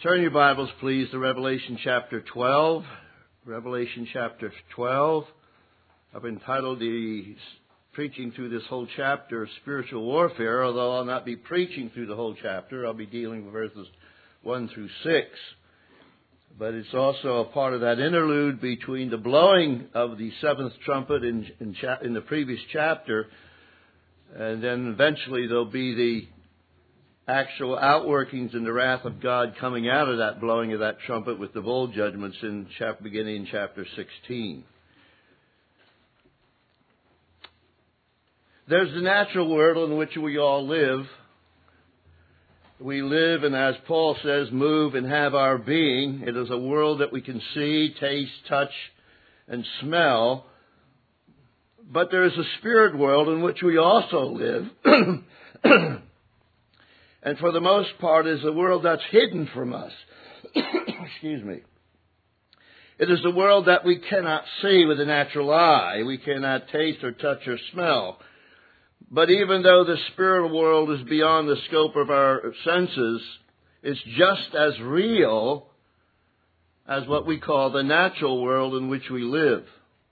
Turn your Bibles, please, to Revelation chapter 12. Revelation chapter 12. I've entitled the preaching through this whole chapter Spiritual Warfare, although I'll not be preaching through the whole chapter. I'll be dealing with verses 1 through 6. But it's also a part of that interlude between the blowing of the seventh trumpet in the previous chapter, and then eventually there'll be the actual outworkings in the wrath of God coming out of that blowing of that trumpet with the bowl judgments beginning in chapter 16. There's the natural world in which we all live. We live and, as Paul says, move and have our being. It is a world that we can see, taste, touch, and smell. But there is a spirit world in which we also live. And for the most part is a world that's hidden from us. Excuse me. It is a world that we cannot see with the natural eye. We cannot taste or touch or smell. But even though the spiritual world is beyond the scope of our senses, it's just as real as what we call the natural world in which we live.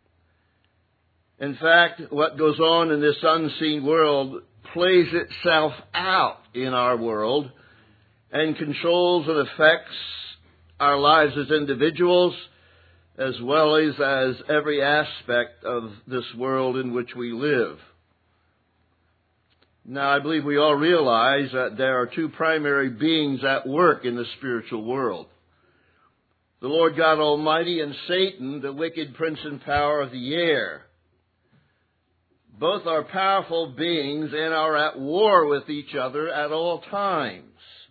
In fact, what goes on in this unseen world plays itself out in our world and controls and affects our lives as individuals as well as every aspect of this world in which we live. Now, I believe we all realize that there are two primary beings at work in the spiritual world. The Lord God Almighty and Satan, the wicked prince and power of the air. Both are powerful beings and are at war with each other at all times.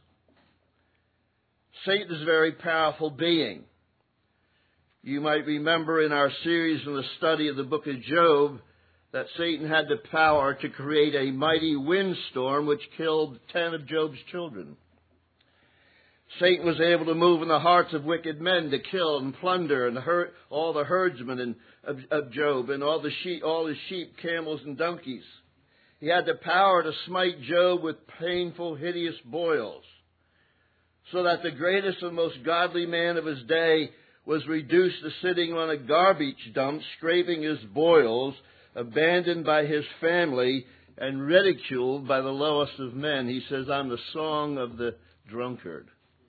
Satan is a very powerful being. You might remember in our series in the study of the book of Job that Satan had the power to create a mighty windstorm which killed 10 of Job's children. Satan was able to move in the hearts of wicked men to kill and plunder and hurt all the herdsmen of Job and all his sheep, camels, and donkeys. He had the power to smite Job with painful, hideous boils, so that the greatest and most godly man of his day was reduced to sitting on a garbage dump, scraping his boils, abandoned by his family, and ridiculed by the lowest of men. He says, "I'm the song of the drunkard."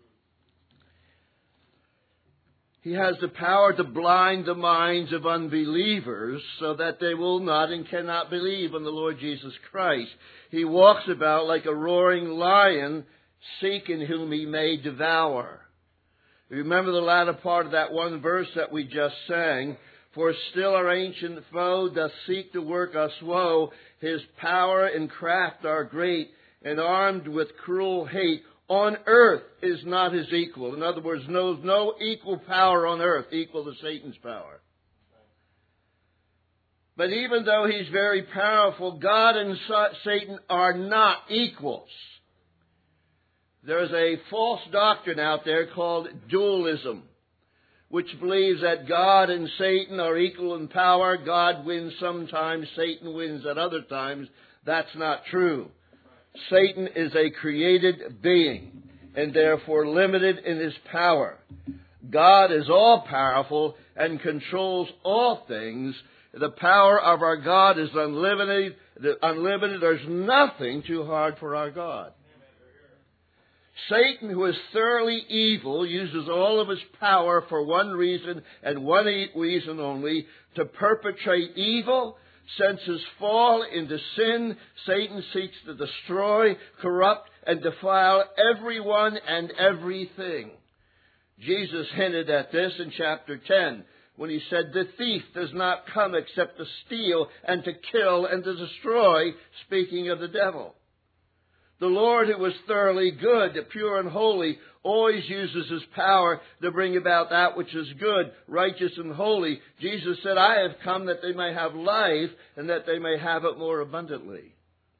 He has the power to blind the minds of unbelievers so that they will not and cannot believe in the Lord Jesus Christ. He walks about like a roaring lion, seeking whom he may devour. Remember the latter part of that one verse that we just sang. For still our ancient foe doth seek to work us woe. His power and craft are great, and armed with cruel hate. On earth is not his equal. In other words, knows no equal power on earth equal to Satan's power. But even though he's very powerful, God and Satan are not equals. There's a false doctrine out there called dualism, which believes that God and Satan are equal in power. God wins sometimes, Satan wins at other times. That's not true. Satan is a created being and therefore limited in his power. God is all-powerful and controls all things. The power of our God is unlimited. There's nothing too hard for our God. Satan, who is thoroughly evil, uses all of his power for one reason and one reason only, to perpetrate evil. Since his fall into sin, Satan seeks to destroy, corrupt, and defile everyone and everything. Jesus hinted at this in chapter 10 when he said, "The thief does not come except to steal and to kill and to destroy," speaking of the devil. The Lord, who was thoroughly good, pure and holy, always uses his power to bring about that which is good, righteous, and holy. Jesus said, "I have come that they may have life and that they may have it more abundantly."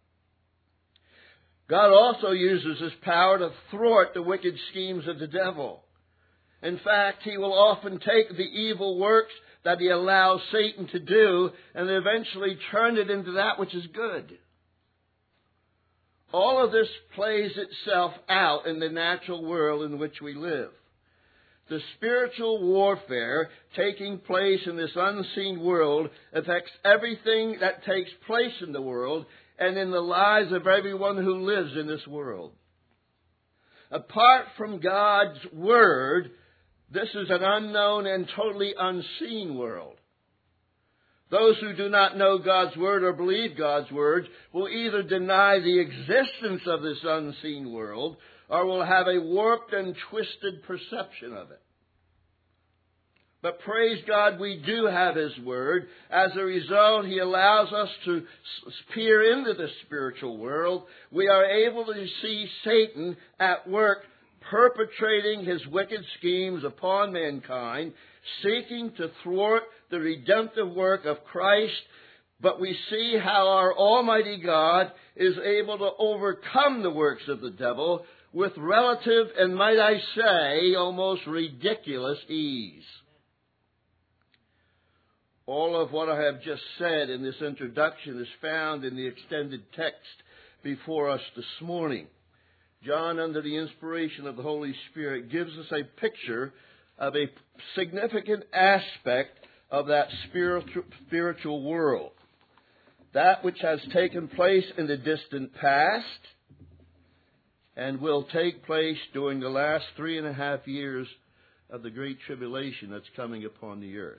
God also uses his power to thwart the wicked schemes of the devil. In fact, he will often take the evil works that he allows Satan to do and eventually turn it into that which is good. All of this plays itself out in the natural world in which we live. The spiritual warfare taking place in this unseen world affects everything that takes place in the world and in the lives of everyone who lives in this world. Apart from God's Word, this is an unknown and totally unseen world. Those who do not know God's Word or believe God's Word will either deny the existence of this unseen world or will have a warped and twisted perception of it. But praise God, we do have His Word. As a result, He allows us to peer into the spiritual world. We are able to see Satan at work perpetrating his wicked schemes upon mankind, seeking to thwart the redemptive work of Christ. But we see how our Almighty God is able to overcome the works of the devil with relative, and might I say, almost ridiculous ease. All of what I have just said in this introduction is found in the extended text before us this morning. John, under the inspiration of the Holy Spirit, gives us a picture of a significant aspect of that spiritual world. That which has taken place in the distant past and will take place during the last 3.5 years of the Great Tribulation that's coming upon the earth.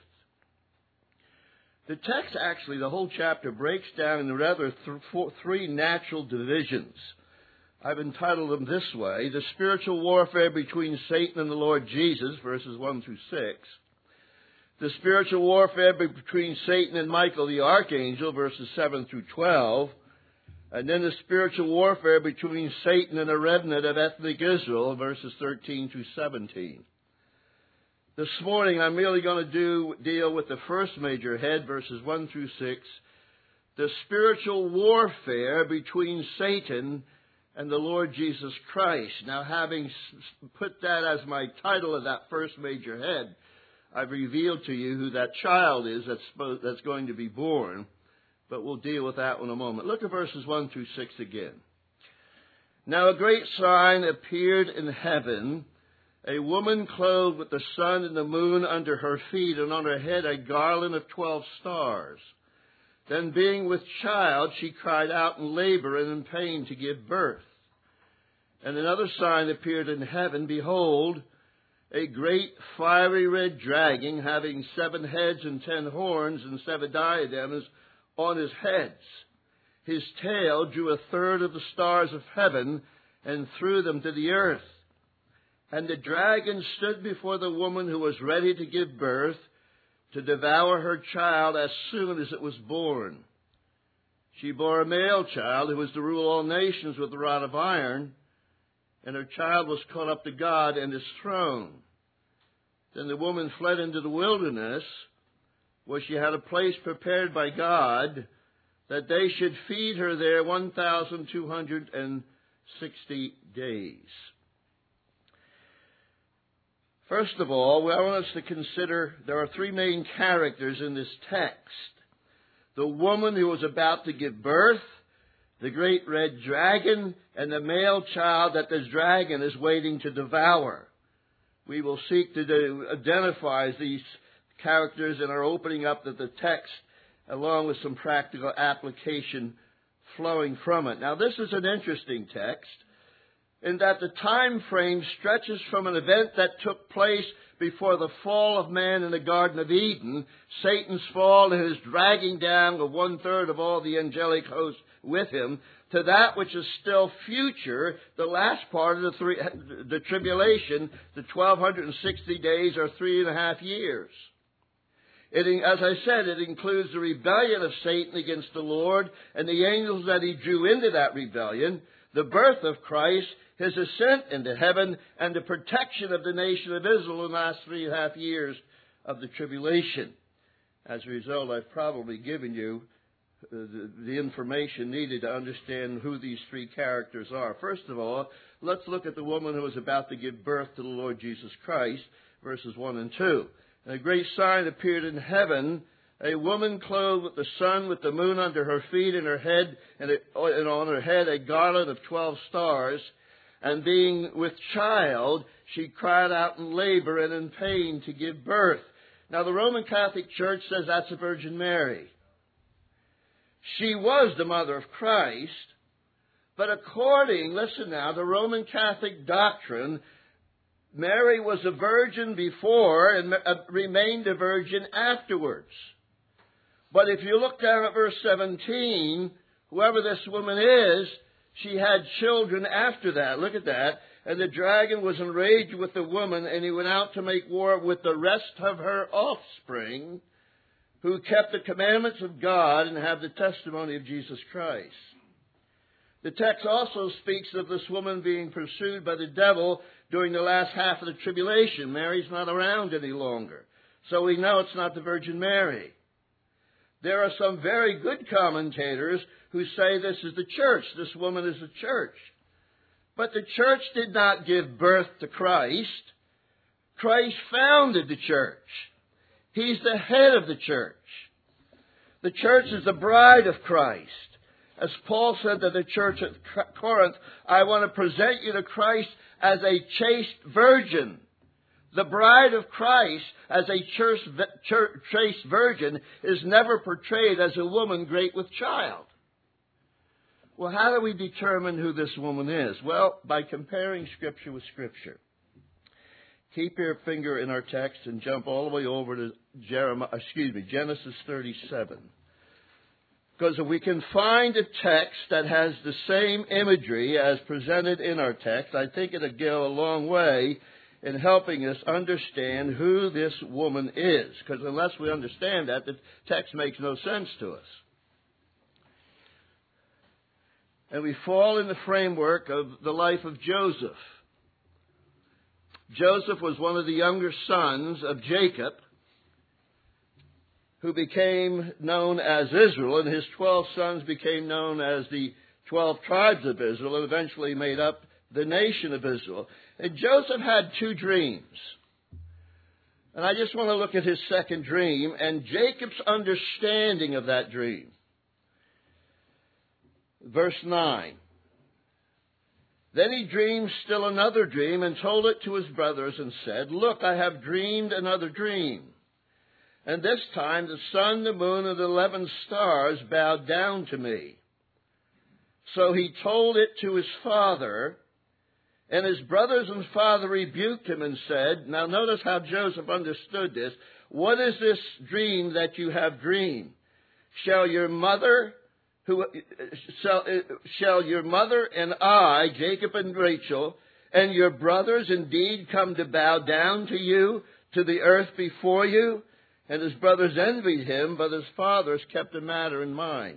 The text, actually, the whole chapter, breaks down into rather three natural divisions. I've entitled them this way: the spiritual warfare between Satan and the Lord Jesus, verses 1 through 6. The spiritual warfare between Satan and Michael the archangel, verses 7 through 12. And then the spiritual warfare between Satan and a remnant of ethnic Israel, verses 13 through 17. This morning I'm really going to deal with the first major head, verses 1 through 6, the spiritual warfare between Satan and the Lord Jesus Christ. Now, having put that as my title of that first major head, I've revealed to you who that child is that's going to be born, but we'll deal with that in a moment. Look at verses 1 through 6 again. Now a great sign appeared in heaven, a woman clothed with the sun and the moon under her feet, and on her head a garland of 12 stars. Then, being with child, she cried out in labor and in pain to give birth. And another sign appeared in heaven. Behold, a great fiery red dragon, having 7 heads and 10 horns and 7 diadems on his heads. His tail drew 1/3 of the stars of heaven and threw them to the earth. And the dragon stood before the woman who was ready to give birth, to devour her child as soon as it was born. She bore a male child who was to rule all nations with a rod of iron, and her child was caught up to God and His throne. Then the woman fled into the wilderness, where she had a place prepared by God, that they should feed her there 1,260 days. First of all, I want us to consider there are 3 main characters in this text. The woman who was about to give birth, the great red dragon, and the male child that this dragon is waiting to devour. We will seek to identify these characters in our opening up of the text, along with some practical application flowing from it. Now, this is an interesting text, in that the time frame stretches from an event that took place before the fall of man in the Garden of Eden, Satan's fall and his dragging down of 1/3 of all the angelic host with him, to that which is still future, the last part of the tribulation, the 1,260 days or 3.5 years. As I said, it includes the rebellion of Satan against the Lord and the angels that he drew into that rebellion, the birth of Christ, His ascent into heaven, and the protection of the nation of Israel in the last 3.5 years of the tribulation. As a result, I've probably given you the information needed to understand who these 3 characters are. First of all, let's look at the woman who was about to give birth to the Lord Jesus Christ, verses 1 and 2. And a great sign appeared in heaven, A woman clothed with the sun, with the moon under her feet, and her head, and on her head a garland of 12 stars. And being with child, she cried out in labor and in pain to give birth. Now the Roman Catholic Church says that's the Virgin Mary. She was the mother of Christ, but according, listen now, the Roman Catholic doctrine, Mary was a virgin before and remained a virgin afterwards. But if you look down at verse 17, whoever this woman is, she had children after that. Look at that. And the dragon was enraged with the woman, and he went out to make war with the rest of her offspring, who kept the commandments of God and have the testimony of Jesus Christ. The text also speaks of this woman being pursued by the devil during the last half of the tribulation. Mary's not around any longer. So we know it's not the Virgin Mary. There are some very good commentators who say this is the church. This woman is the church. But the church did not give birth to Christ. Christ founded the church. He's the head of the church. The church is the bride of Christ. As Paul said to the church at Corinth, I want to present you to Christ as a chaste virgin. The bride of Christ as a chaste virgin is never portrayed as a woman great with child. Well, how do we determine who this woman is? Well, by comparing Scripture with Scripture. Keep your finger in our text and jump all the way over to Genesis 37. Because if we can find a text that has the same imagery as presented in our text, I think it'll go a long way in helping us understand who this woman is. Because unless we understand that, the text makes no sense to us. And we fall in the framework of the life of Joseph. Joseph was one of the younger sons of Jacob, who became known as Israel, and his 12 sons became known as the 12 tribes of Israel, and eventually made up the nation of Israel. And Joseph had two dreams. And I just want to look at his second dream and Jacob's understanding of that dream. Verse 9. Then he dreamed still another dream and told it to his brothers and said, Look, I have dreamed another dream. And this time the sun, the moon, and the 11 stars bowed down to me. So he told it to his father, and his brothers and father rebuked him and said, now notice how Joseph understood this. What is this dream that you have dreamed? Shall your mother and I, Jacob and Rachel, and your brothers indeed come to bow down to you, to the earth before you? And his brothers envied him, but his fathers kept the matter in mind.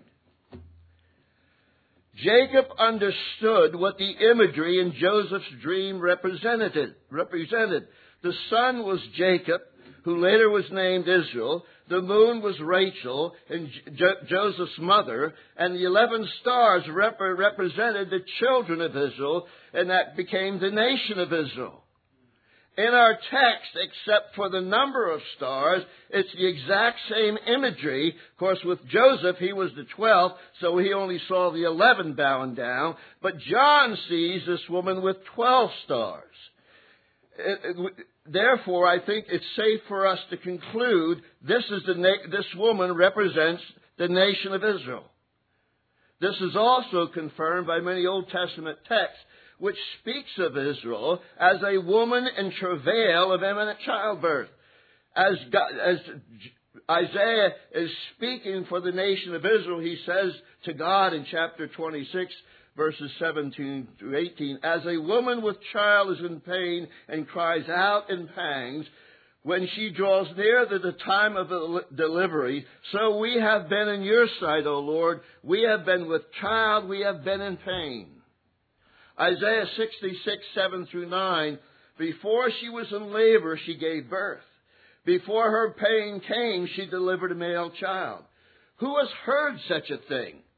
Jacob understood what the imagery in Joseph's dream represented. The sun was Jacob, who later was named Israel. The moon was Rachel, and Joseph's mother. And the 11 stars represented the children of Israel, and that became the nation of Israel. In our text, except for the number of stars, it's the exact same imagery. Of course, with Joseph, he was the 12th, so he only saw the 11 bowing down. But John sees this woman with 12 stars. Therefore, I think it's safe for us to conclude this woman represents the nation of Israel. This is also confirmed by many Old Testament texts, which speaks of Israel as a woman in travail of imminent childbirth. As Isaiah is speaking for the nation of Israel, he says to God in chapter 26, verses 17 through 18, as a woman with child is in pain and cries out in pangs, when she draws near to the time of delivery, so we have been in your sight, O Lord. We have been with child, we have been in pain. Isaiah 66, 7 through 9, before she was in labor, she gave birth. Before her pain came, she delivered a male child. Who has heard such a thing?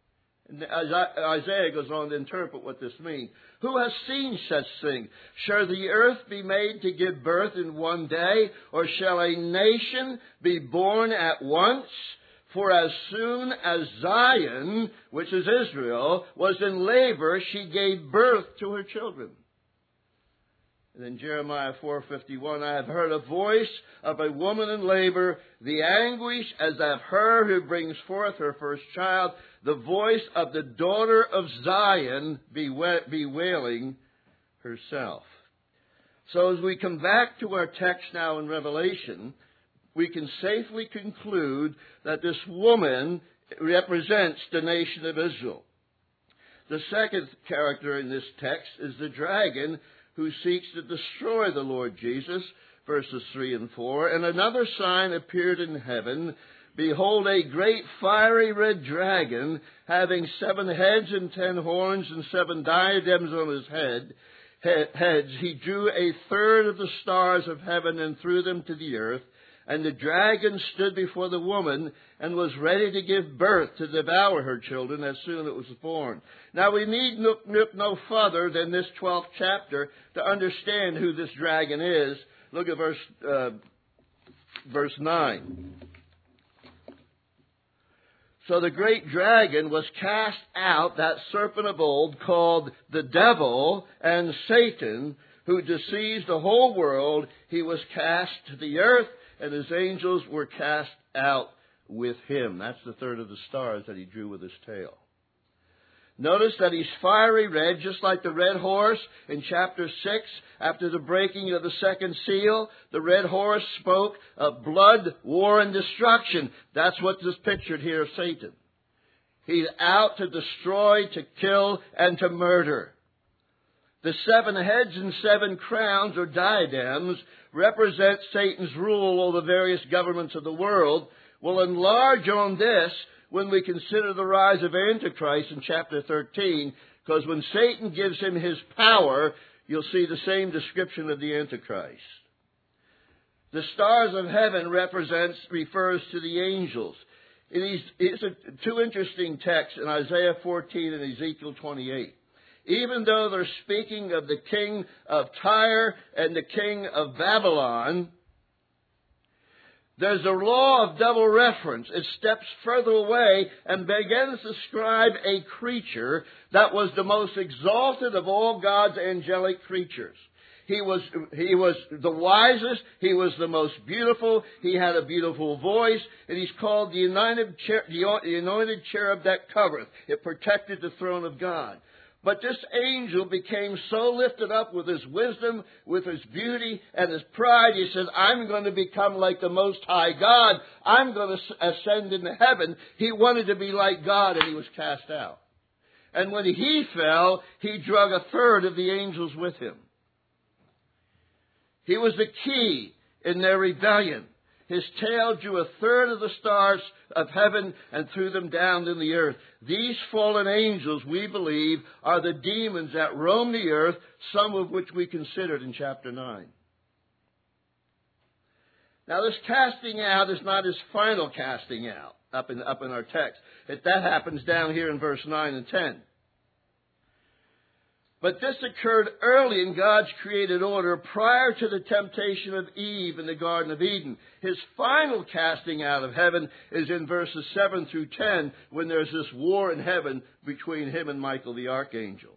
Isaiah goes on to interpret what this means. Who has seen such thing? Shall the earth be made to give birth in one day, or shall a nation be born at once? For as soon as Zion, which is Israel, was in labor, she gave birth to her children. And in Jeremiah 4:51, I have heard a voice of a woman in labor, the anguish as of her who brings forth her first child, the voice of the daughter of Zion bewailing herself. So as we come back to our text now in Revelation, we can safely conclude that this woman represents the nation of Israel. The second character in this text is the dragon who seeks to destroy the Lord Jesus, verses 3 and 4. And another sign appeared in heaven. Behold, a great fiery red dragon, having 7 heads and 10 horns and 7 diadems on his heads. He drew a third of the stars of heaven and threw them to the earth. And the dragon stood before the woman and was ready to give birth to devour her children as soon as it was born. Now we need look no further than this 12th chapter to understand who this dragon is. Look at verse 9. So the great dragon was cast out, that serpent of old, called the devil and Satan, who deceives the whole world. He was cast to the earth, and his angels were cast out with him. That's the third of the stars that he drew with his tail. Notice that he's fiery red, just like the red horse in chapter 6. After the breaking of the second seal, the red horse spoke of blood, war, and destruction. That's what is pictured here of Satan. He's out to destroy, to kill, and to murder. The 7 heads and 7 crowns, or diadems, represent Satan's rule over the various governments of the world. We'll enlarge on this when we consider the rise of Antichrist in chapter 13, because when Satan gives him his power, you'll see the same description of the Antichrist. The stars of heaven refers to the angels. It's two interesting texts in Isaiah 14 and Ezekiel 28. Even though they're speaking of the king of Tyre and the king of Babylon, there's a law of double reference. It steps further away and begins to describe a creature that was the most exalted of all God's angelic creatures. He was the wisest. He was the most beautiful. He had a beautiful voice. And he's called the anointed cherub that covereth. It protected the throne of God. But this angel became so lifted up with his wisdom, with his beauty, and his pride, he says, I'm going to become like the Most High God. I'm going to ascend into heaven. He wanted to be like God, and he was cast out. And when he fell, he drug a third of the angels with him. He was the key in their rebellion. His tail drew a third of the stars of heaven and threw them down in the earth. These fallen angels, we believe, are the demons that roam the earth, some of which we considered in chapter 9. Now, this casting out is not his final casting out up in our text. That happens down here in verse 9 and 10. But this occurred early in God's created order, prior to the temptation of Eve in the Garden of Eden. His final casting out of heaven is in verses 7 through 10, when there's this war in heaven between him and Michael the archangel.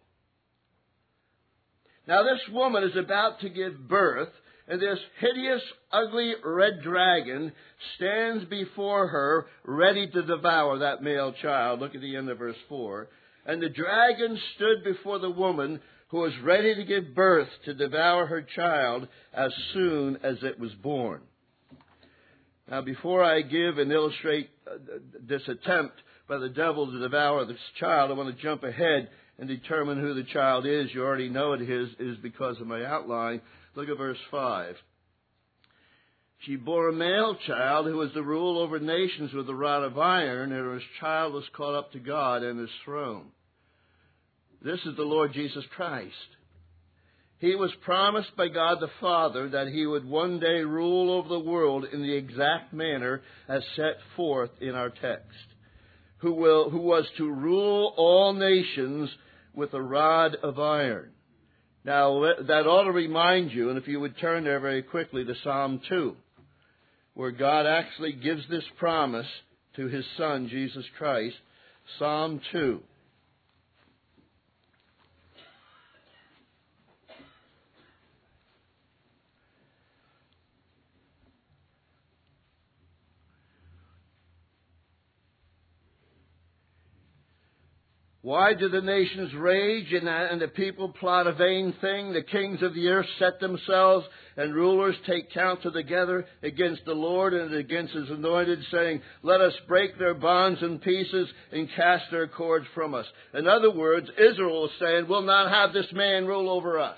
Now this woman is about to give birth, and this hideous, ugly red dragon stands before her, ready to devour that male child. Look at the end of verse 4. And the dragon stood before the woman who was ready to give birth to devour her child as soon as it was born. Now, before I give and illustrate this attempt by the devil to devour this child, I want to jump ahead and determine who the child is. You already know it is because of my outline. Look at verse 5. She bore a male child who was to rule over nations with a rod of iron, and his child was caught up to God and his throne. This is the Lord Jesus Christ. He was promised by God the Father that he would one day rule over the world in the exact manner as set forth in our text. who was to rule all nations with a rod of iron. Now, that ought to remind you, and if you would turn there very quickly to Psalm 2, where God actually gives this promise to His Son, Jesus Christ. Psalm 2. Why do the nations rage and the people plot a vain thing? The kings of the earth set themselves, and rulers take counsel together against the Lord and against His anointed, saying, let us break their bonds in pieces and cast their cords from us. In other words, Israel is saying, we'll not have this man rule over us.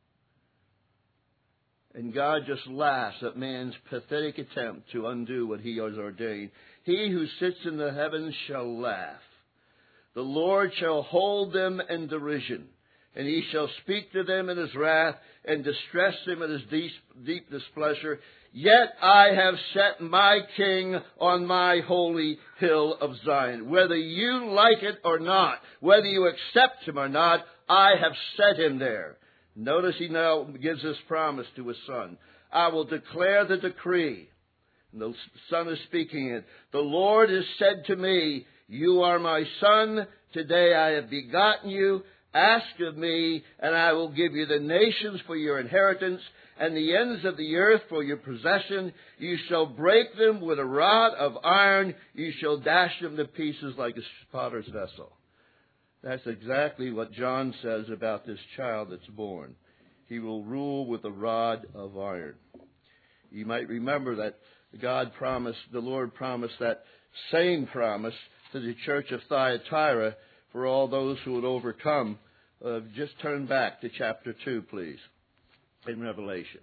And God just laughs at man's pathetic attempt to undo what He has ordained. He who sits in the heavens shall laugh. The Lord shall hold them in derision, and He shall speak to them in His wrath, and distress them in His deep displeasure. Yet I have set my King on my holy hill of Zion. Whether you like it or not, whether you accept Him or not, I have set Him there. Notice He now gives this promise to His Son. I will declare the decree. And the Son is speaking it. The Lord has said to me, you are my Son. Today I have begotten you. Ask of me, and I will give you the nations for your inheritance, and the ends of the earth for your possession. You shall break them with a rod of iron. You shall dash them to pieces like a potter's vessel. That's exactly what John says about this child that's born. He will rule with a rod of iron. You might remember that the Lord promised that same promise to the church of Thyatira for all those who would overcome. Just turn back to chapter 2, please, in Revelation.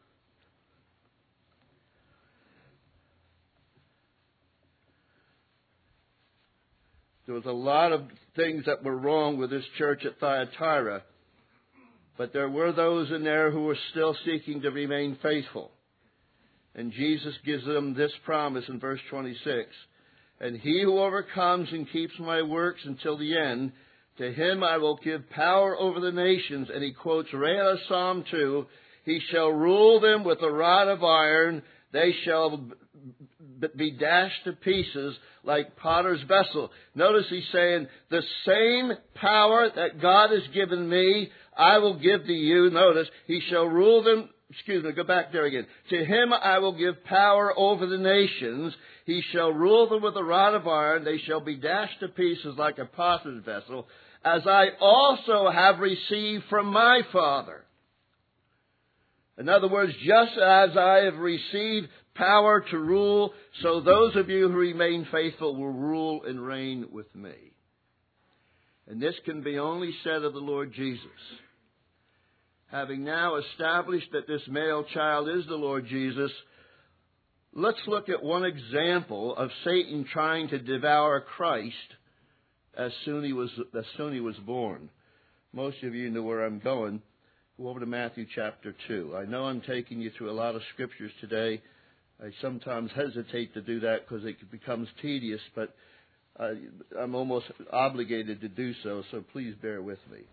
There was a lot of things that were wrong with this church at Thyatira, but there were those in there who were still seeking to remain faithful. And Jesus gives them this promise in verse 26. And he who overcomes and keeps my works until the end, to him I will give power over the nations. And he quotes right out of Psalm 2, he shall rule them with a rod of iron. They shall be dashed to pieces like potter's vessel. Notice he's saying, the same power that God has given me, I will give to you. Notice, he shall rule them. Go back there again. To him I will give power over the nations. He shall rule them with a rod of iron. They shall be dashed to pieces like a potter's vessel, as I also have received from my Father. In other words, just as I have received power to rule, so those of you who remain faithful will rule and reign with me. And this can be only said of the Lord Jesus. Having now established that this male child is the Lord Jesus, let's look at one example of Satan trying to devour Christ as soon he was born. Most of you know where I'm going. Go over to Matthew chapter 2. I know I'm taking you through a lot of scriptures today. I sometimes hesitate to do that because it becomes tedious, but I'm almost obligated to do so, so please bear with me.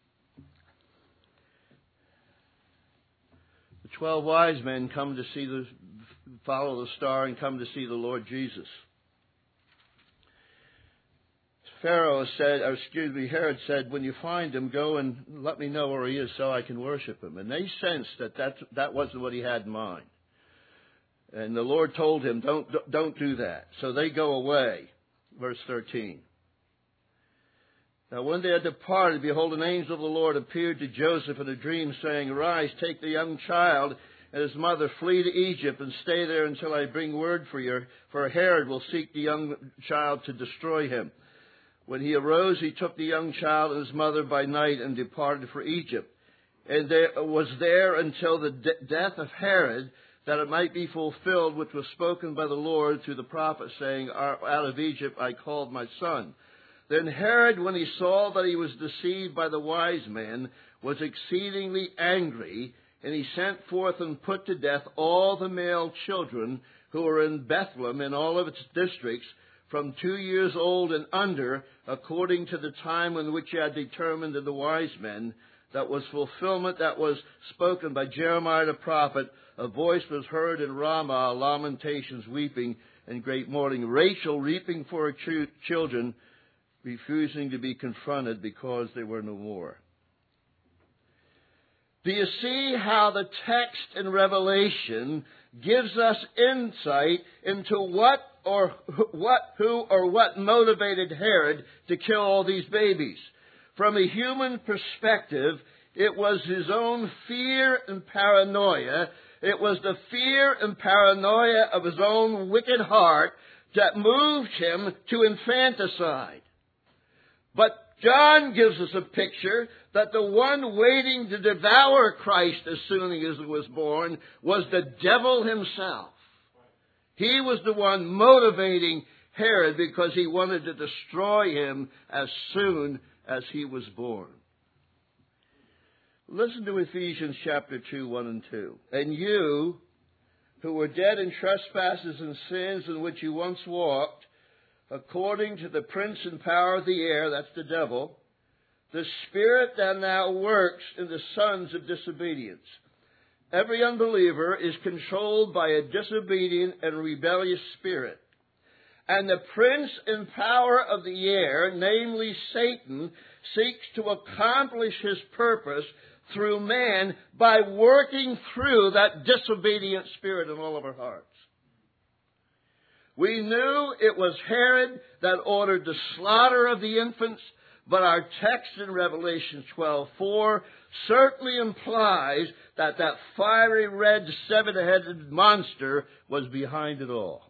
The 12 wise men come to follow the star and come to see the Lord Jesus. Herod said, when you find him, go and let me know where he is so I can worship him. And they sensed that wasn't what he had in mind. And the Lord told him, don't do that. So they go away. Verse 13. Now when they had departed, behold, an angel of the Lord appeared to Joseph in a dream, saying, Arise, take the young child and his mother, flee to Egypt, and stay there until I bring word for you, for Herod will seek the young child to destroy him. When he arose, he took the young child and his mother by night and departed for Egypt. And was there until the death of Herod, that it might be fulfilled which was spoken by the Lord through the prophet, saying, Out of Egypt I called my son. Then Herod, when he saw that he was deceived by the wise men, was exceedingly angry, and he sent forth and put to death all the male children who were in Bethlehem and all of its districts, from 2 years old and under, according to the time in which he had determined in the wise men, that was fulfillment that was spoken by Jeremiah the prophet. A voice was heard in Ramah, lamentations, weeping, and great mourning. Rachel weeping for her children, refusing to be confronted because they were no more. Do you see how the text in Revelation gives us insight into what motivated Herod to kill all these babies? From a human perspective, it was his own fear and paranoia. It was the fear and paranoia of his own wicked heart that moved him to infanticide. But John gives us a picture that the one waiting to devour Christ as soon as he was born was the devil himself. He was the one motivating Herod because he wanted to destroy him as soon as he was born. Listen to Ephesians chapter 2, 1 and 2. And you, who were dead in trespasses and sins in which you once walked, according to the prince and power of the air, that's the devil, the spirit that now works in the sons of disobedience. Every unbeliever is controlled by a disobedient and rebellious spirit. And the prince and power of the air, namely Satan, seeks to accomplish his purpose through man by working through that disobedient spirit in all of our hearts. We knew it was Herod that ordered the slaughter of the infants, but our text in Revelation 12:4 certainly implies that that fiery red seven-headed monster was behind it all.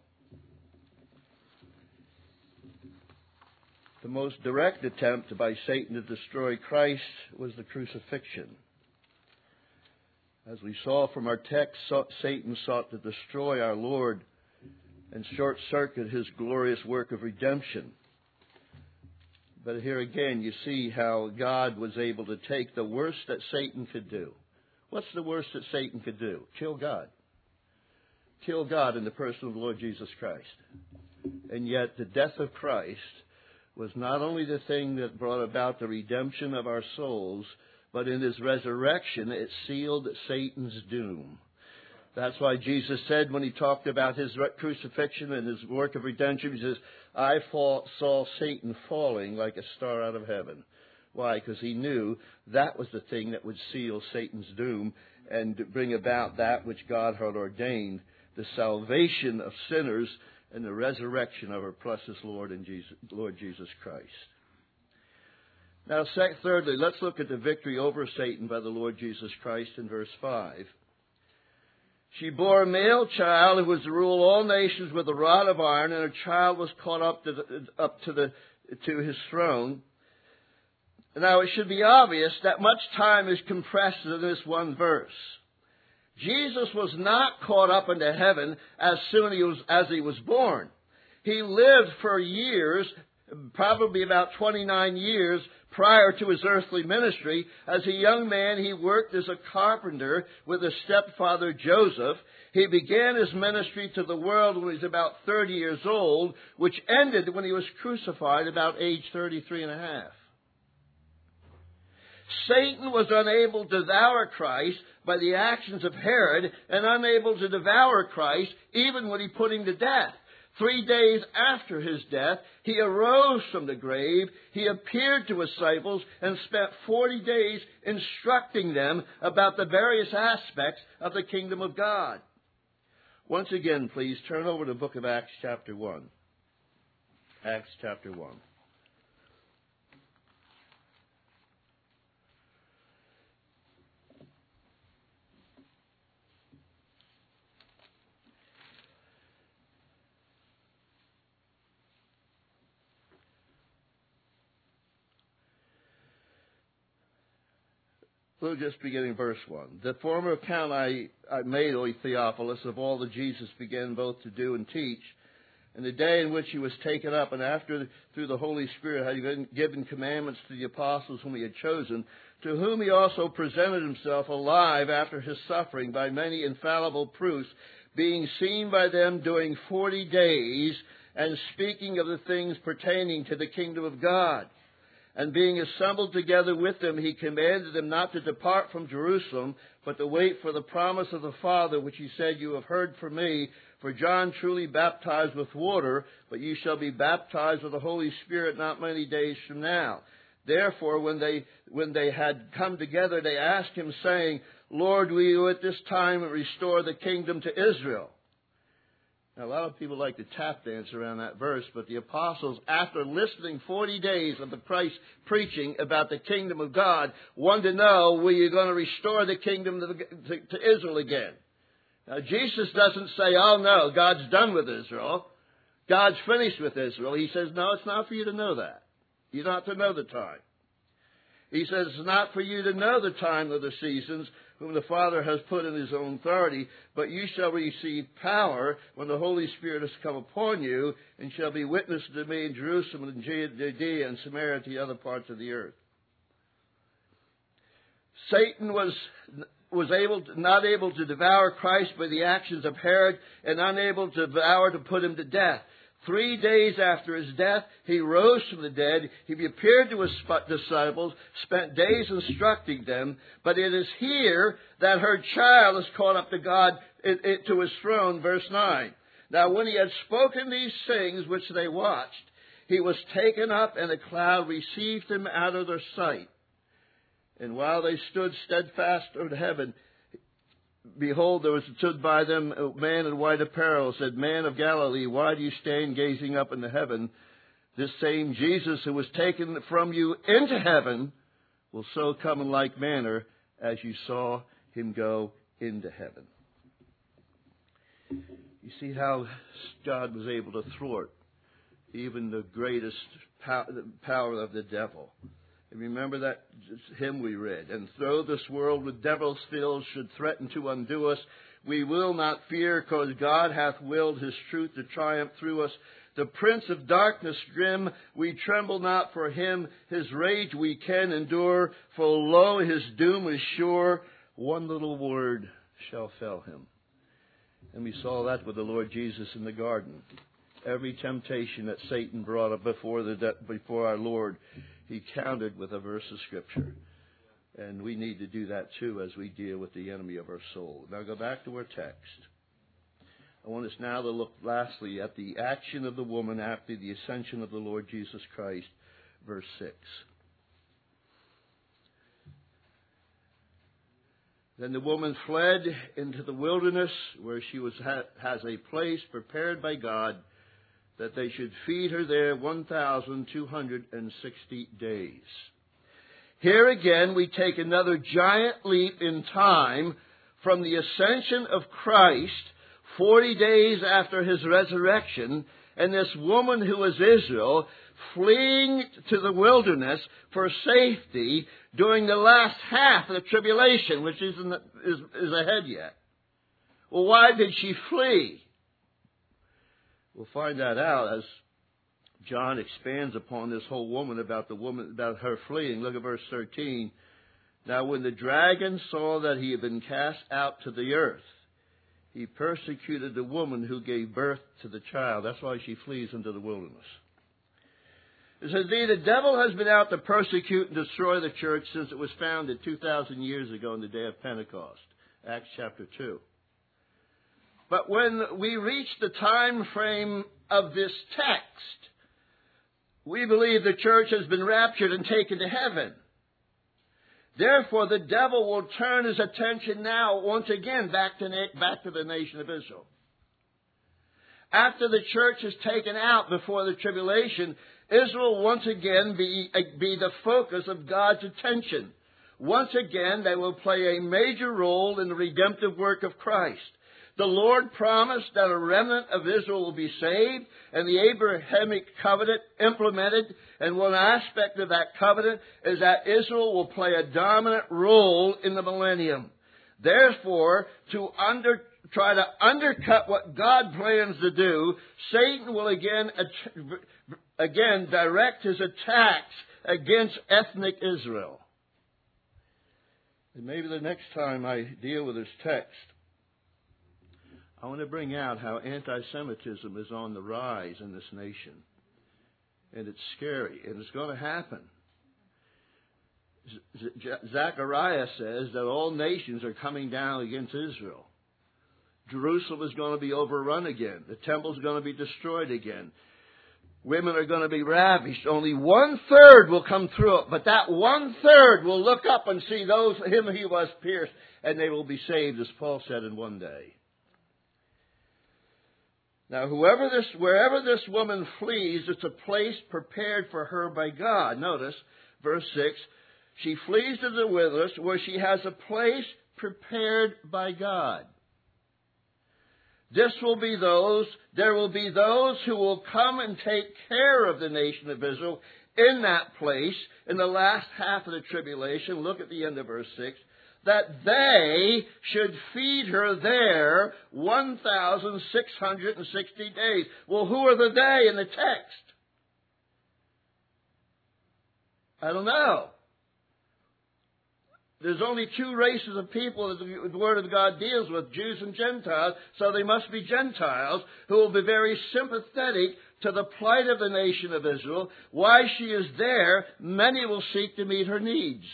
The most direct attempt by Satan to destroy Christ was the crucifixion. As we saw from our text, Satan sought to destroy our Lord and short-circuit his glorious work of redemption. But here again, you see how God was able to take the worst that Satan could do. What's the worst that Satan could do? Kill God. Kill God in the person of the Lord Jesus Christ. And yet the death of Christ was not only the thing that brought about the redemption of our souls, but in his resurrection it sealed Satan's doom. That's why Jesus said when he talked about his crucifixion and his work of redemption, he says, I saw Satan falling like a star out of heaven. Why? Because he knew that was the thing that would seal Satan's doom and bring about that which God had ordained, the salvation of sinners and the resurrection of our precious Lord Jesus Christ. Now, thirdly, let's look at the victory over Satan by the Lord Jesus Christ in verse 5. She bore a male child who was to rule all nations with a rod of iron, and her child was caught up to his throne. Now, it should be obvious that much time is compressed in this one verse. Jesus was not caught up into heaven as soon as he was born. He lived for years, probably about 29 years, prior to his earthly ministry. As a young man, he worked as a carpenter with his stepfather Joseph. He began his ministry to the world when he was about 30 years old, which ended when he was crucified about age 33 and a half. Satan was unable to devour Christ by the actions of Herod, and unable to devour Christ even when he put him to death. 3 days after his death, he arose from the grave, he appeared to his disciples, and spent 40 days instructing them about the various aspects of the kingdom of God. Once again, please turn over to the book of Acts chapter 1. Acts chapter 1. We'll just begin in verse 1. The former account I made, O Theophilus, of all that Jesus began both to do and teach, and the day in which he was taken up, and after through the Holy Spirit had given commandments to the apostles whom he had chosen, to whom he also presented himself alive after his suffering by many infallible proofs, being seen by them during 40 days, and speaking of the things pertaining to the kingdom of God. And being assembled together with them, he commanded them not to depart from Jerusalem, but to wait for the promise of the Father, which he said, you have heard from me. For John truly baptized with water, but you shall be baptized with the Holy Spirit not many days from now. Therefore, when they had come together, they asked him, saying, Lord, will you at this time restore the kingdom to Israel? Now, a lot of people like to tap dance around that verse, but the apostles, after listening 40 days of the Christ preaching about the kingdom of God, wanted to know, were you going to restore the kingdom to Israel again? Now, Jesus doesn't say, oh no, God's done with Israel. God's finished with Israel. He says, no, it's not for you to know that. You don't have to know the time. He says, it's not for you to know the time or the seasons whom the Father has put in his own authority, but you shall receive power when the Holy Spirit has come upon you, and shall be witnesses to me in Jerusalem and Judea and Samaria to the other parts of the earth. Satan was not able to devour Christ by the actions of Herod, and unable to devour to put him to death. 3 days after his death, he rose from the dead. He appeared to his disciples, spent days instructing them. But it is here that her child is caught up to God, to his throne, verse 9. Now when he had spoken these things which they watched, he was taken up, and a cloud received him out of their sight. And while they stood steadfast toward heaven, behold, there stood by them a man in white apparel, said, Man of Galilee, why do you stand gazing up into heaven? This same Jesus who was taken from you into heaven will so come in like manner as you saw him go into heaven. You see how God was able to thwart even the greatest power of the devil. And remember that hymn we read. And though this world with devils filled should threaten to undo us, we will not fear, cause God hath willed his truth to triumph through us. The prince of darkness grim, we tremble not for him. His rage we can endure, for lo, his doom is sure. One little word shall fell him. And we saw that with the Lord Jesus in the garden. Every temptation that Satan brought up before our Lord, he countered with a verse of Scripture. And we need to do that too as we deal with the enemy of our soul. Now go back to our text. I want us now to look lastly at the action of the woman after the ascension of the Lord Jesus Christ, verse 6. Then the woman fled into the wilderness, where she has a place prepared by God, that they should feed her there 1,260 days. Here again we take another giant leap in time from the ascension of Christ 40 days after his resurrection, and this woman who is Israel fleeing to the wilderness for safety during the last half of the tribulation, which is ahead yet. Well, why did she flee? We'll find that out as John expands upon this whole woman, about her fleeing. Look at verse 13. Now when the dragon saw that he had been cast out to the earth, he persecuted the woman who gave birth to the child. That's why she flees into the wilderness. It says, the devil has been out to persecute and destroy the church since it was founded 2,000 years ago on the day of Pentecost. Acts chapter 2. But when we reach the time frame of this text, we believe the church has been raptured and taken to heaven. Therefore, the devil will turn his attention now once again back to the nation of Israel. After the church is taken out before the tribulation, Israel will once again be the focus of God's attention. Once again, they will play a major role in the redemptive work of Christ. The Lord promised that a remnant of Israel will be saved, and the Abrahamic covenant implemented. And one aspect of that covenant is that Israel will play a dominant role in the millennium. Therefore, to try to undercut what God plans to do, Satan will again direct his attacks against ethnic Israel. And maybe the next time I deal with this text, I want to bring out how anti-Semitism is on the rise in this nation. And it's scary, and it's going to happen. Zechariah says that all nations are coming down against Israel. Jerusalem is going to be overrun again. The temple is going to be destroyed again. Women are going to be ravished. Only 1/3 will come through it. But that 1/3 will look up and see him he was pierced, and they will be saved, as Paul said, in one day. Now, wherever this woman flees, it's a place prepared for her by God. Notice, verse 6, she flees to the wilderness where she has a place prepared by God. There will be those who will come and take care of the nation of Israel in that place in the last half of the tribulation. Look at the end of verse 6. That they should feed her there 1,660 days. Well, who are the they in the text? I don't know. There's only two races of people that the Word of God deals with, Jews and Gentiles, so they must be Gentiles who will be very sympathetic to the plight of the nation of Israel. Why she is there, many will seek to meet her needs.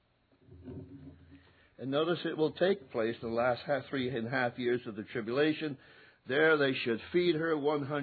And notice it will take place in the last 3.5 years of the tribulation. There they should feed her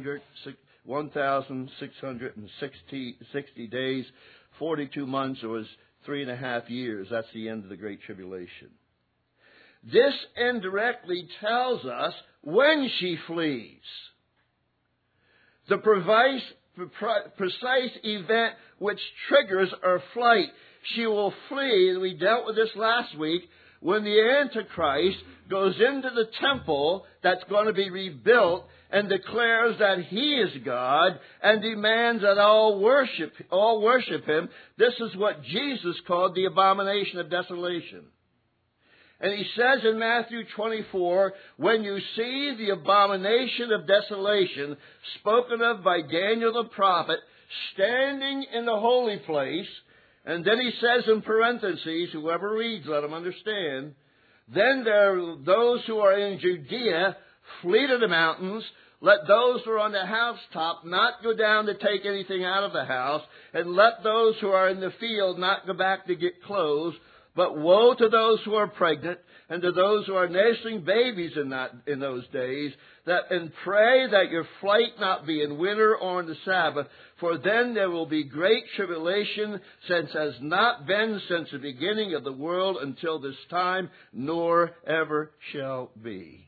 1,660 days, 42 months, or 3.5 years. That's the end of the Great Tribulation. This indirectly tells us when she flees. The precise event which triggers her flight. She will flee, and we dealt with this last week, when the Antichrist goes into the temple that's going to be rebuilt and declares that he is God and demands that all worship him. This is what Jesus called the abomination of desolation. And he says in Matthew 24, when you see the abomination of desolation spoken of by Daniel the prophet standing in the holy place, and then he says in parentheses, whoever reads, let him understand, then there are those who are in Judea, flee to the mountains. Let those who are on the housetop not go down to take anything out of the house, and let those who are in the field not go back to get clothes. But woe to those who are pregnant and to those who are nursing babies in those days, and pray that your flight not be in winter or on the Sabbath, for then there will be great tribulation, since has not been since the beginning of the world until this time, nor ever shall be.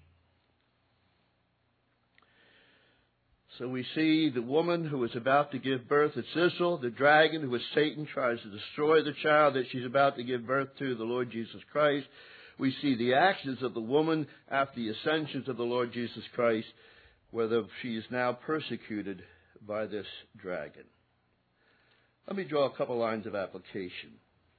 So we see the woman who is about to give birth. It's Israel. The dragon, who is Satan, tries to destroy the child that she's about to give birth to, the Lord Jesus Christ. We see the actions of the woman after the ascensions of the Lord Jesus Christ, whether she is now persecuted by this dragon. Let me draw a couple lines of application.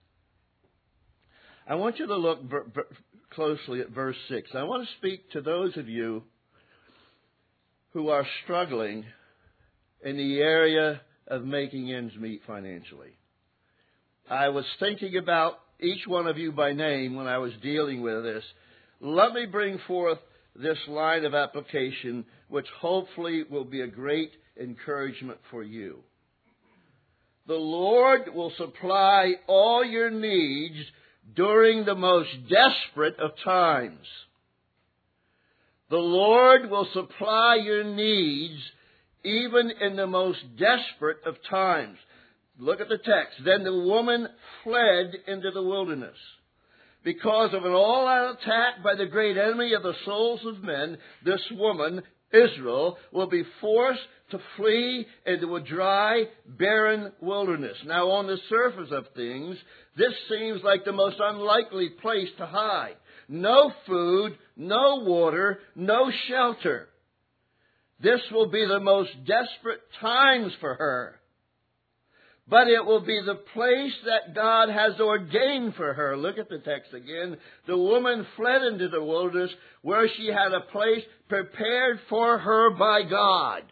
I want you to look closely at verse 6. I want to speak to those of you who are struggling in the area of making ends meet financially. I was thinking about each one of you by name when I was dealing with this. Let me bring forth this line of application, which hopefully will be a great encouragement for you. The Lord will supply all your needs during the most desperate of times. The Lord will supply your needs even in the most desperate of times. Look at the text. Then the woman fled into the wilderness. Because of an all-out attack by the great enemy of the souls of men, this woman, Israel, will be forced to flee into a dry, barren wilderness. Now, on the surface of things, this seems like the most unlikely place to hide. No food, no water, no shelter. This will be the most desperate times for her. But it will be the place that God has ordained for her. Look at the text again. The woman fled into the wilderness where she had a place prepared for her by God.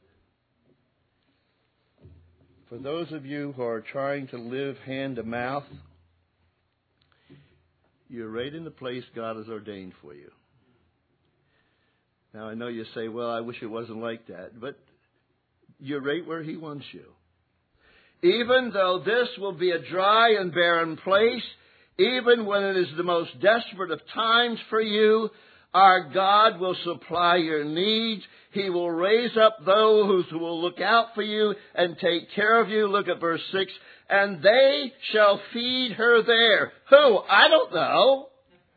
For those of you who are trying to live hand to mouth, you're right in the place God has ordained for you. Now, I know you say, well, I wish it wasn't like that. But you're right where He wants you. Even though this will be a dry and barren place, even when it is the most desperate of times for you, our God will supply your needs. He will raise up those who will look out for you and take care of you. Look at verse 6. And they shall feed her there. Who? I don't know.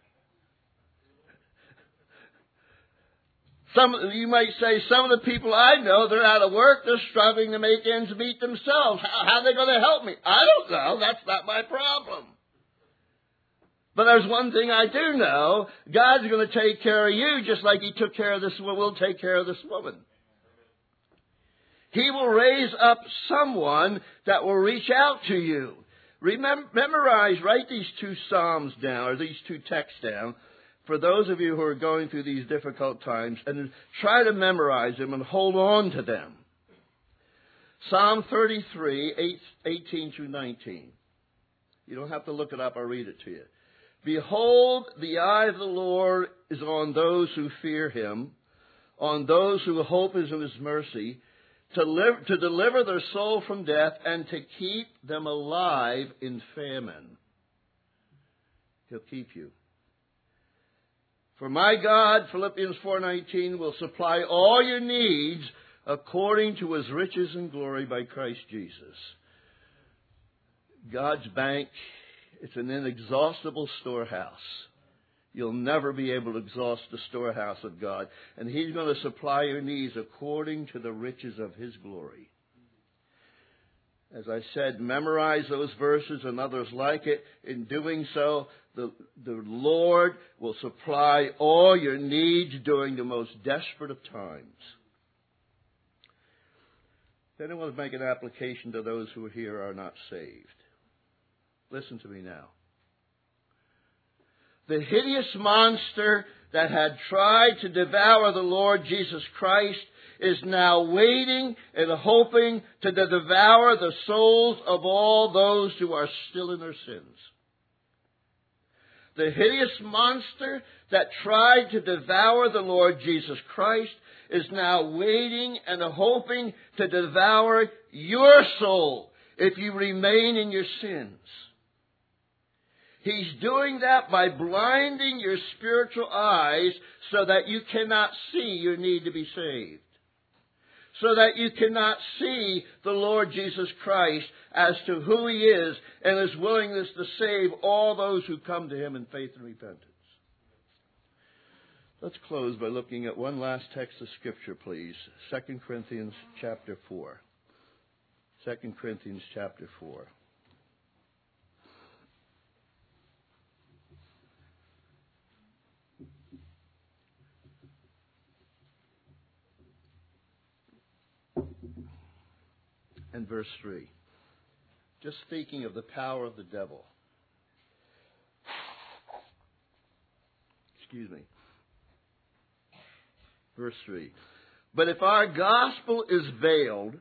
You might say, some of the people I know, they're out of work, they're struggling to make ends meet themselves. How are they going to help me? I don't know. That's not my problem. But there's one thing I do know. God's going to take care of you just like He took care of this woman. Will take care of this woman. He will raise up someone that will reach out to you. Write these two Psalms down, or these two texts down, for those of you who are going through these difficult times, and try to memorize them and hold on to them. Psalm 33, 18 through 19. You don't have to look it up, I'll read it to you. Behold, the eye of the Lord is on those who fear Him, on those who hope in His mercy, to deliver their soul from death and to keep them alive in famine. He'll keep you. For my God, Philippians 4:19, will supply all your needs according to His riches and glory by Christ Jesus. God's bank, it's an inexhaustible storehouse. You'll never be able to exhaust the storehouse of God. And He's going to supply your needs according to the riches of His glory. As I said, memorize those verses and others like it. In doing so, the Lord will supply all your needs during the most desperate of times. Then I want to make an application to those who here are not saved. Listen to me now. The hideous monster that had tried to devour the Lord Jesus Christ is now waiting and hoping to devour the souls of all those who are still in their sins. The hideous monster that tried to devour the Lord Jesus Christ is now waiting and hoping to devour your soul if you remain in your sins. He's doing that by blinding your spiritual eyes so that you cannot see your need to be saved. So that you cannot see the Lord Jesus Christ as to who He is and His willingness to save all those who come to Him in faith and repentance. Let's close by looking at one last text of Scripture, please. 2 Corinthians chapter 4. 2 Corinthians chapter 4. And verse 3. Just speaking of the power of the devil. Excuse me. Verse 3. But if our gospel is veiled,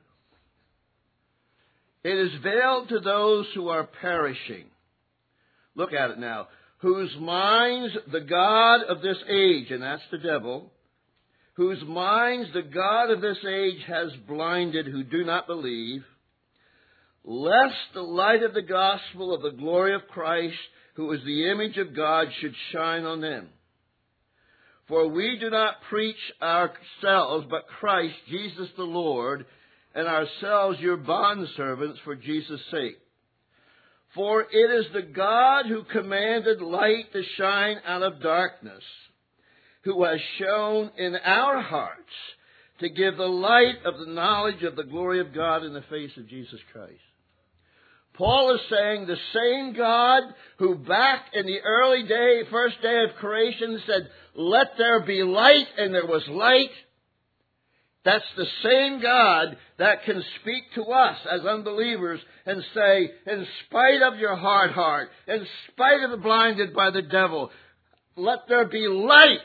it is veiled to those who are perishing. Look at it now. Whose minds the God of this age, and that's the devil, whose minds the God of this age has blinded, who do not believe, lest the light of the gospel of the glory of Christ, who is the image of God, should shine on them. For we do not preach ourselves, but Christ Jesus the Lord, and ourselves your bondservants for Jesus' sake. For it is the God who commanded light to shine out of darkness, who has shone in our hearts to give the light of the knowledge of the glory of God in the face of Jesus Christ. Paul is saying the same God who back in the early day, first day of creation said, let there be light, and there was light. That's the same God that can speak to us as unbelievers and say, in spite of your hard heart, in spite of the blinded by the devil, let there be light,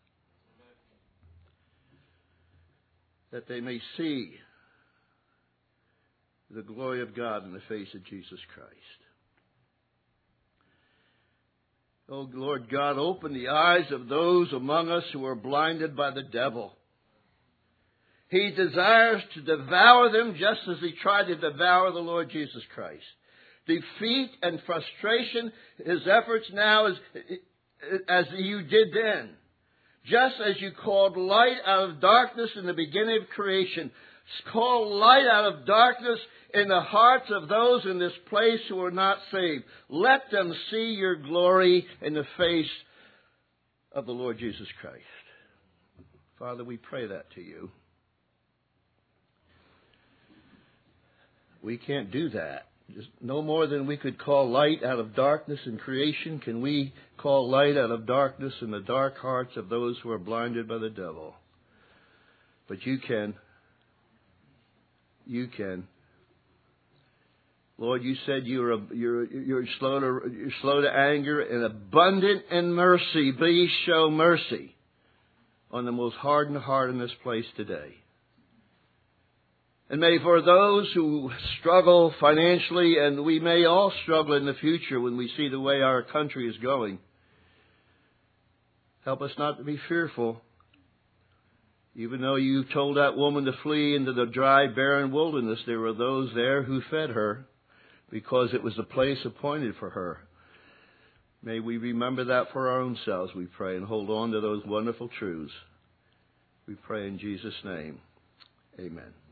that they may see the glory of God in the face of Jesus Christ. Oh, Lord God, open the eyes of those among us who are blinded by the devil. He desires to devour them just as he tried to devour the Lord Jesus Christ. Defeat and frustration, his efforts now as you did then. Just as you called light out of darkness in the beginning of creation, call light out of darkness in the hearts of those in this place who are not saved. Let them see your glory in the face of the Lord Jesus Christ. Father, we pray that to you. We can't do that. Just no more than we could call light out of darkness in creation, can we call light out of darkness in the dark hearts of those who are blinded by the devil. But you can. You can. Lord, you said you're slow to anger and abundant in mercy. Please show mercy on the most hardened heart in this place today. And may for those who struggle financially, and we may all struggle in the future when we see the way our country is going, help us not to be fearful. Even though you told that woman to flee into the dry, barren wilderness, there were those there who fed her because it was the place appointed for her. May we remember that for our own selves, we pray, and hold on to those wonderful truths. We pray in Jesus' name. Amen.